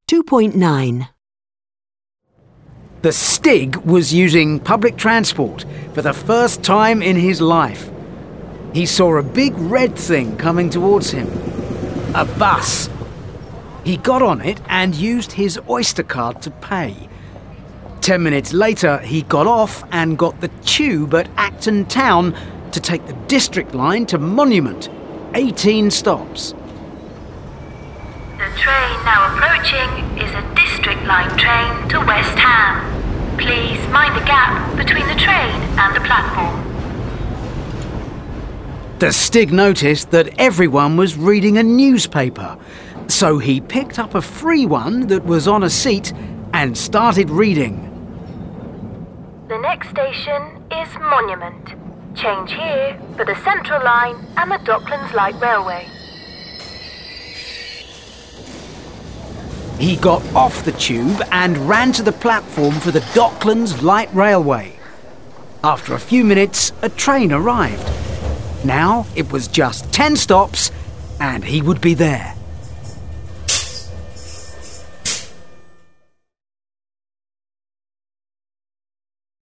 2.9. The Stig was using public transport for the first time in his life. He saw a big red thing coming towards him. A bus. He got on it and used his Oyster card to pay. 10 minutes later, he got off and got the tube at Acton Town to take the District line to Monument. 18 stops. The train now approaching is a District line train to West Ham. Please mind the gap between the train and the platform. The Stig noticed that everyone was reading a newspaper, so he picked up a free one that was on a seat and started reading. The next station is Monument. Change here for the Central Line and the Docklands Light Railway. He got off the tube and ran to the platform for the Docklands Light Railway. After a few minutes, a train arrived. Now it was just 10 stops and he would be there.